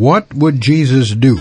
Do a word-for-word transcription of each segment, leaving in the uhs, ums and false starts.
What would Jesus do?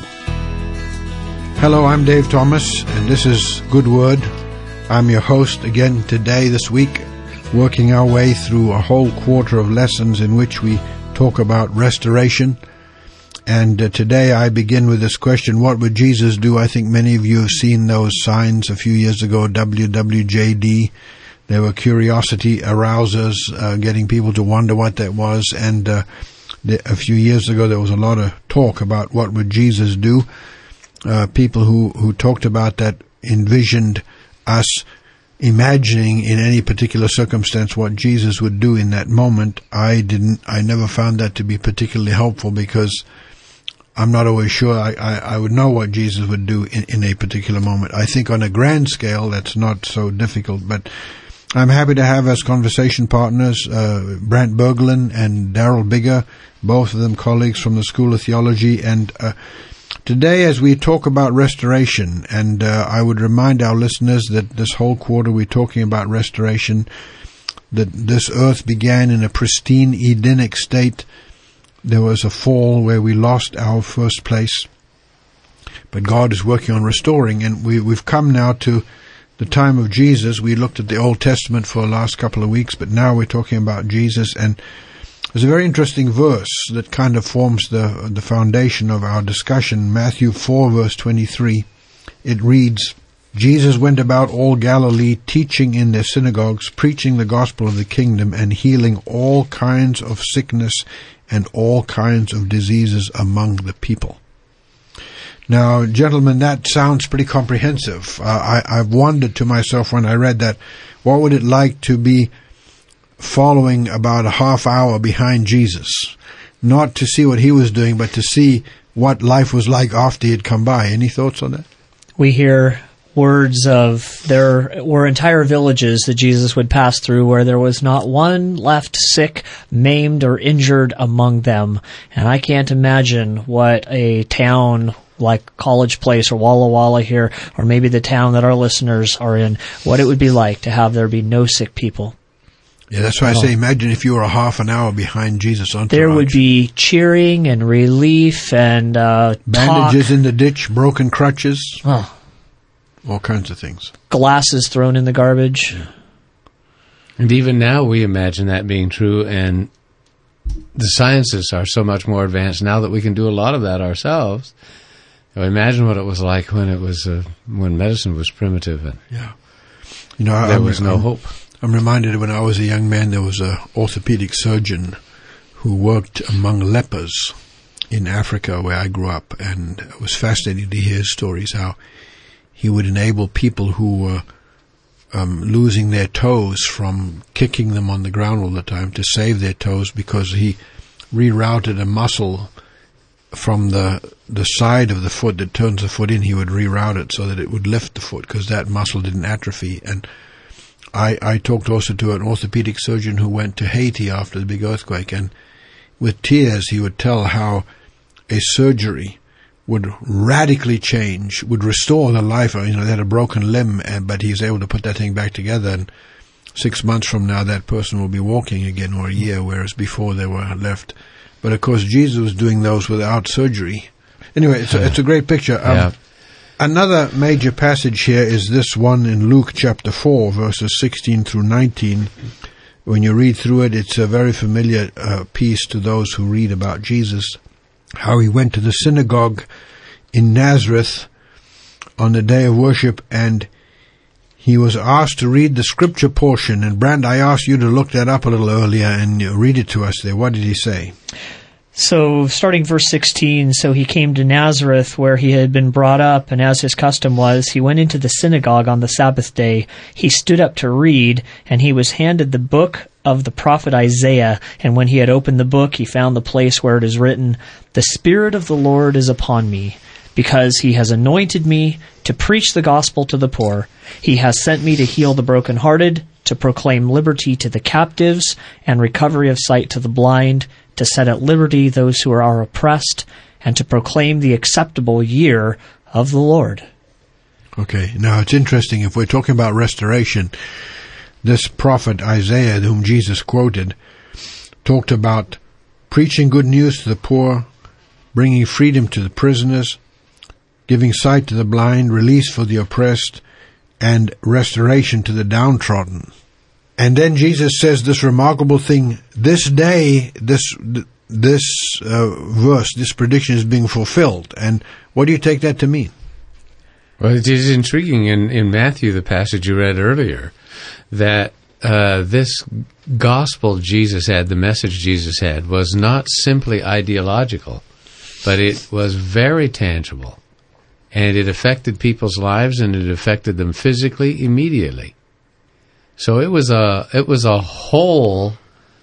Hello, I'm Dave Thomas, and this is Good Word. I'm your host again today, this week, working our way through a whole quarter of lessons in which we talk about restoration. And uh, today I begin with this question, what would Jesus do? I think many of you have seen those signs a few years ago, W W J D. They were curiosity arousers, uh, getting people to wonder what that was. And uh, the, a few years ago there was a lot of talk about what would Jesus do. Uh, people who, who talked about that envisioned us imagining in any particular circumstance what Jesus would do in that moment. I didn't, I never found that to be particularly helpful because I'm not always sure I, I, I would know what Jesus would do in, in a particular moment. I think on a grand scale that's not so difficult, but I'm happy to have as conversation partners uh, Brent Berglund and Daryl Bigger, both of them colleagues from the School of Theology. And uh, today as we talk about restoration, and uh, I would remind our listeners that this whole quarter we're talking about restoration, that this earth began in a pristine Edenic state. There was a fall where we lost our first place, but God is working on restoring, and we, we've come now to the time of Jesus. We looked at the Old Testament for the last couple of weeks, but now we're talking about Jesus, and there's a very interesting verse that kind of forms the the foundation of our discussion. Matthew four, verse twenty-three. It reads, Jesus went about all Galilee, teaching in their synagogues, preaching the gospel of the kingdom, and healing all kinds of sickness and all kinds of diseases among the people. Now, gentlemen, that sounds pretty comprehensive. Uh, I, I've wondered to myself when I read that, what would it like to be following about a half hour behind Jesus? Not to see what he was doing, but to see what life was like after he had come by. Any thoughts on that? We hear words of there were entire villages that Jesus would pass through where there was not one left sick, maimed, or injured among them. And I can't imagine what a town like College Place or Walla Walla here, or maybe the town that our listeners are in, what it would be like to have there be no sick people. Yeah, that's why I say imagine if you were a half an hour behind Jesus' entourage. There would be cheering and relief and uh, bandages talk. in the ditch, broken crutches. Oh. All kinds of things. Glasses thrown in the garbage. Yeah. And even now we imagine that being true, and the sciences are so much more advanced now that we can do a lot of that ourselves. So imagine what it was like when it was uh, when medicine was primitive and yeah. you know, there I'm, was no I'm, hope. I'm reminded when I was a young man there was a orthopedic surgeon who worked among lepers in Africa where I grew up, and it was fascinating to hear his stories how he would enable people who were um, losing their toes from kicking them on the ground all the time to save their toes, because he rerouted a muscle from the the side of the foot that turns the foot in. He would reroute it so that it would lift the foot, because that muscle didn't atrophy. And I, I talked also to an orthopedic surgeon who went to Haiti after the big earthquake, and with tears he would tell how a surgery would radically change, would restore the life. You know, they had a broken limb, and, but he was able to put that thing back together, and six months from now that person will be walking again, or a year, whereas before they were left. But of course Jesus was doing those without surgery. Anyway, it's a, it's a great picture. Um, yeah. Another major passage here is this one in Luke chapter four, verses sixteen through nineteen. When you read through it, it's a very familiar uh, piece to those who read about Jesus. How he went to the synagogue in Nazareth on the day of worship, and he was asked to read the scripture portion. And Brand, I asked you to look that up a little earlier and read it to us there. What did he say? So, starting verse sixteen, so he came to Nazareth where he had been brought up, and as his custom was, he went into the synagogue on the Sabbath day. He stood up to read, and he was handed the book of the prophet Isaiah. And when he had opened the book, he found the place where it is written, "The Spirit of the Lord is upon me, because he has anointed me to preach the gospel to the poor. He has sent me to heal the brokenhearted, to proclaim liberty to the captives, and recovery of sight to the blind, to set at liberty those who are oppressed, and to proclaim the acceptable year of the Lord." Okay, now it's interesting, if we're talking about restoration, this prophet Isaiah, whom Jesus quoted, talked about preaching good news to the poor, bringing freedom to the prisoners, giving sight to the blind, release for the oppressed, and restoration to the downtrodden. And then Jesus says this remarkable thing, this day, this this uh, verse, this prediction is being fulfilled. And what do you take that to mean? Well, it is intriguing in, in Matthew, the passage you read earlier, that uh, this gospel Jesus had, the message Jesus had, was not simply ideological, but it was very tangible. And it affected people's lives, and it affected them physically immediately. So it was a it was a whole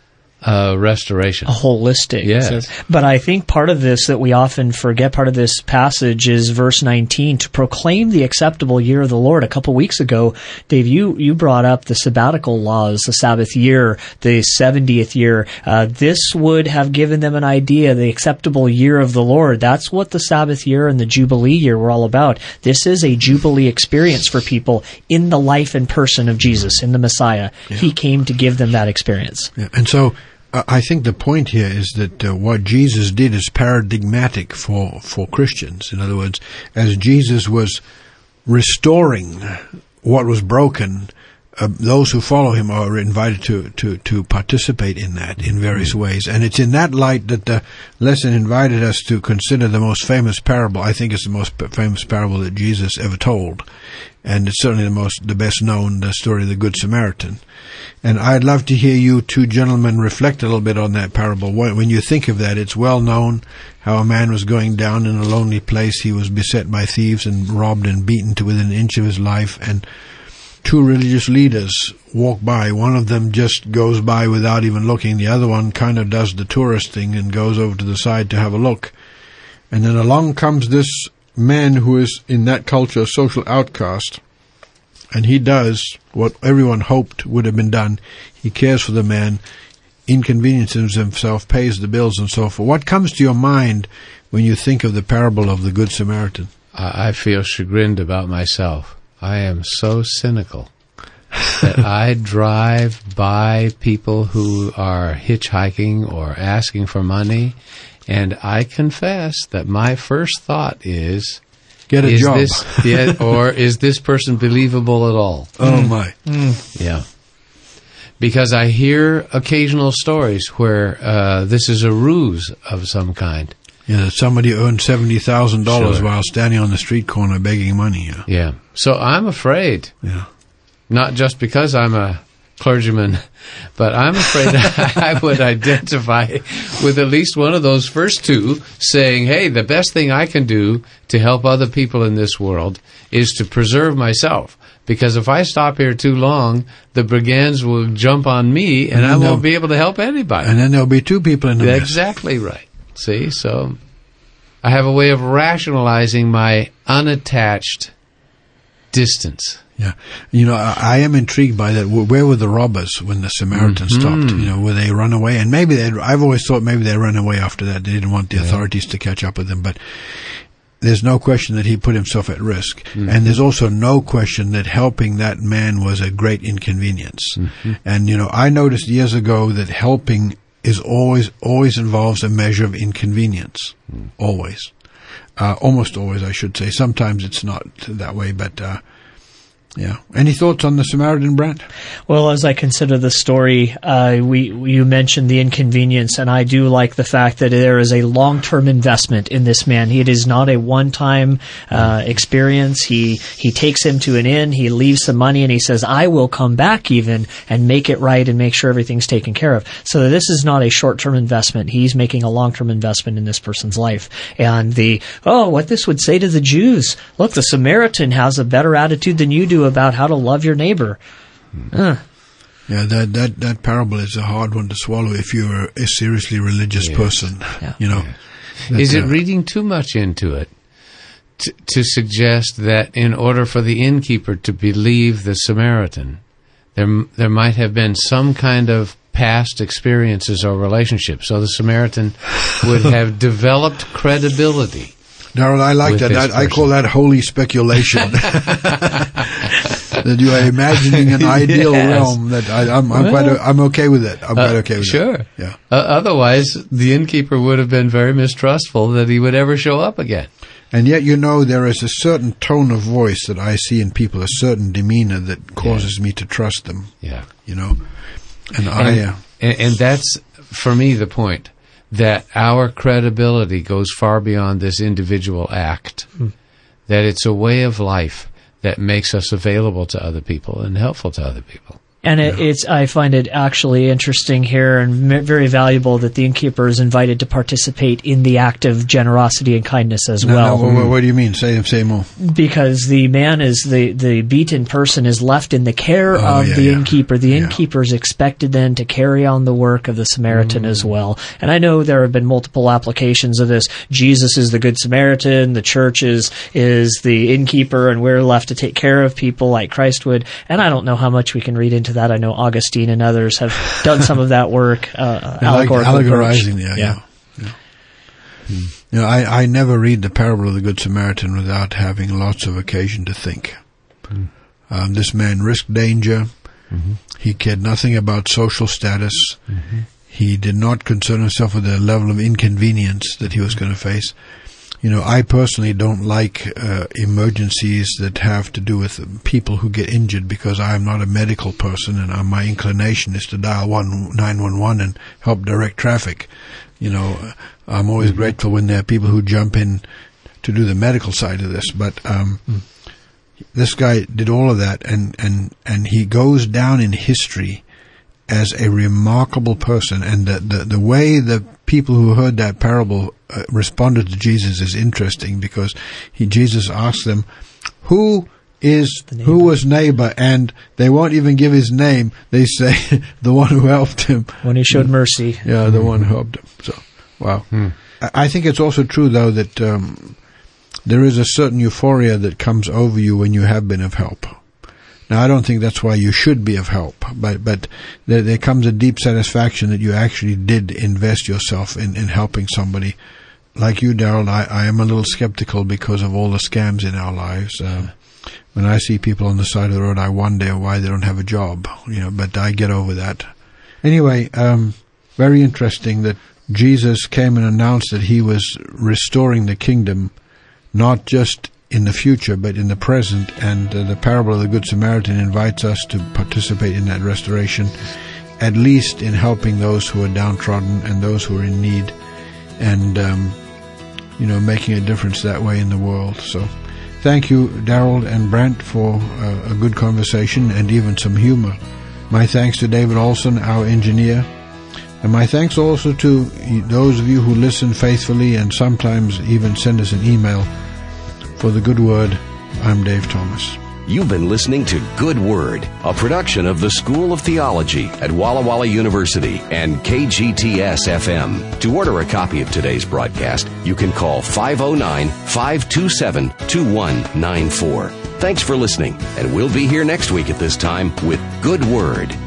uh, restoration, a holistic. Yes. So, but I think part of this that we often forget, part of this passage is verse nineteen, to proclaim the acceptable year of the Lord. A couple weeks ago, Dave, you you brought up the sabbatical laws, the Sabbath year, the seventieth year. Uh, this would have given them an idea, the acceptable year of the Lord. That's what the Sabbath year and the Jubilee year were all about. This is a Jubilee experience for people in the life and person of Jesus, in the Messiah. Yeah. He came to give them that experience. Yeah. And so uh, I think the point here is that uh, what Jesus did is paradigmatic for, for Christians. In other words, as Jesus was restoring what was broken, Uh, those who follow him are invited to, to, to participate in that in various ways. And it's in that light that the lesson invited us to consider the most famous parable. I think it's the most famous parable that Jesus ever told. And it's certainly the most, the best known, the story of the Good Samaritan. And I'd love to hear you two gentlemen reflect a little bit on that parable. When you think of that, it's well known how a man was going down in a lonely place. He was beset by thieves and robbed and beaten to within an inch of his life. And two religious leaders walk by. One of them just goes by without even looking. The other one kind of does the tourist thing and goes over to the side to have a look. And then along comes this man who is in that culture a social outcast. And he does what everyone hoped would have been done. He cares for the man, inconveniences himself, pays the bills and so forth. What comes to your mind when you think of the parable of the Good Samaritan? I feel chagrined about myself. I am so cynical that I drive by people who are hitchhiking or asking for money, and I confess that my first thought is, get a is job. This, yeah, or is this person believable at all? Oh, my. Mm. Yeah. Because I hear occasional stories where uh, this is a ruse of some kind. Yeah, somebody earned seventy thousand dollars Sure. while standing on the street corner begging money. Yeah. Yeah. So I'm afraid, Yeah. not just because I'm a clergyman, but I'm afraid I would identify with at least one of those first two, saying, hey, the best thing I can do to help other people in this world is to preserve myself. Because if I stop here too long, the brigands will jump on me, and, And I won't they'll- be able to help anybody. And then there'll be two people in the mess. Exactly right. See, so I have a way of rationalizing my unattached distance. Yeah. You know, I, I am intrigued by that. Where were the robbers when the Samaritans Mm-hmm. stopped? You know, were they run away? And maybe they I've always thought maybe they ran away after that. They didn't want the authorities to catch up with them. But there's no question that he put himself at risk. Mm-hmm. And there's also no question that helping that man was a great inconvenience. Mm-hmm. And, you know, I noticed years ago that helping is always, always involves a measure of inconvenience. Mm. Always. Uh, almost always, I should say. Sometimes it's not that way, but, uh, yeah. Any thoughts on the Samaritan, Brent? Well, as I consider the story, uh, we you mentioned the inconvenience, and I do like the fact that there is a long-term investment in this man. It is not a one-time uh, experience. He he takes him to an inn, he leaves some money, and he says, I will come back even and make it right and make sure everything's taken care of. So this is not a short-term investment. He's making a long-term investment in this person's life. And the, oh, what this would say to the Jews, look, the Samaritan has a better attitude than you do about how to love your neighbor. Uh. Yeah, that, that, that parable is a hard one to swallow if you're a seriously religious Yes. person. Yeah. You know, Yes. Is it uh, reading too much into it to, to suggest that in order for the innkeeper to believe the Samaritan, there there might have been some kind of past experiences or relationships, so the Samaritan would have developed credibility? Darrell, I like with that. this I, I call that holy speculation. that you are imagining an ideal Yes. realm. That I, I'm, I'm Well, quite, o- I'm okay with it. I'm quite Uh, okay with sure. it. Yeah. Uh, otherwise, the innkeeper would have been very mistrustful that he would ever show up again. And yet, you know, there is a certain tone of voice that I see in people, a certain demeanor that causes me to trust them. Yeah. You know, and, I. And, Uh, and, and that's, for me, the point, that our credibility goes far beyond this individual act, Hmm. that it's a way of life that makes us available to other people and helpful to other people. And it, it's, I find it actually interesting here and m- very valuable that the innkeeper is invited to participate in the act of generosity and kindness as no, well. no, what, what do you mean? Say, say more. Because the man is, the, the beaten person is left in the care Oh, of yeah, the yeah. innkeeper. The Yeah. innkeeper is expected then to carry on the work of the Samaritan Mm. as well. And I know there have been multiple applications of this. Jesus is the Good Samaritan, the church is, is the innkeeper, and we're left to take care of people like Christ would. And I don't know how much we can read into that. I know Augustine and others have done some of that work, uh, I like allegorical allegorizing, approach. yeah, yeah. yeah. Hmm. You know, I, I never read the parable of the Good Samaritan without having lots of occasion to think. Hmm. Um, this man risked danger. Mm-hmm. He cared nothing about social status. Mm-hmm. He did not concern himself with the level of inconvenience that he was going to face. You know, I personally don't like uh, emergencies that have to do with people who get injured because I am not a medical person and uh, my inclination is to dial one nine one one and help direct traffic. You know, I'm always mm-hmm. grateful when there are people who jump in to do the medical side of this. But um, mm. this guy did all of that, and, and, and he goes down in history as a remarkable person. And the, the, the way the people who heard that parable uh, responded to Jesus is interesting, because he, Jesus asked them, who is, who was neighbor? And they won't even give his name. They say the one who helped him. When he showed mercy. Yeah, the mm-hmm. one who helped him. So, wow. Mm. I, I think it's also true, though, that um, there is a certain euphoria that comes over you when you have been of help. Now, I don't think that's why you should be of help, but but there, there comes a deep satisfaction that you actually did invest yourself in, in helping somebody. Like you, Darrell, I, I am a little skeptical because of all the scams in our lives. Um, when I see people on the side of the road, I wonder why they don't have a job, you know, but I get over that. Anyway, um, very interesting that Jesus came and announced that he was restoring the kingdom, not just in the future, but in the present, and uh, the parable of the Good Samaritan invites us to participate in that restoration, at least in helping those who are downtrodden and those who are in need, and, um, you know, making a difference that way in the world. So thank you, Darrell and Brent, for uh, a good conversation and even some humor. My thanks to David Olson, our engineer, and my thanks also to those of you who listen faithfully and sometimes even send us an email. For the Good Word, I'm Dave Thomas. You've been listening to Good Word, a production of the School of Theology at Walla Walla University and K G T S F M. To order a copy of today's broadcast, you can call five oh nine, five two seven, two one nine four. Thanks for listening, and we'll be here next week at this time with Good Word.